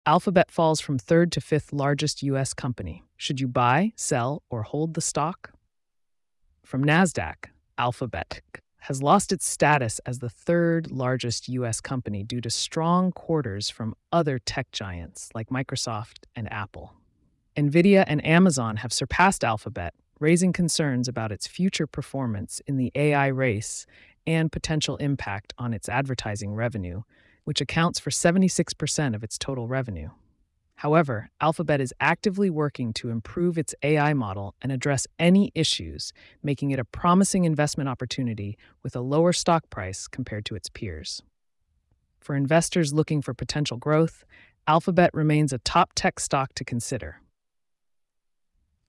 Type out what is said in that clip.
Alphabet falls from third to fifth largest U.S. company. Should you buy, sell, or hold the stock? From NASDAQ, Alphabet has lost its status as the third largest U.S. company due to strong quarters from other tech giants like Microsoft and Apple. Nvidia and Amazon have surpassed Alphabet, raising concerns about its future performance in the AI race and potential impact on its advertising revenue, which accounts for 76% of its total revenue. However, Alphabet is actively working to improve its AI model and address any issues, making it a promising investment opportunity with a lower stock price compared to its peers. For investors looking for potential growth, Alphabet remains a top tech stock to consider.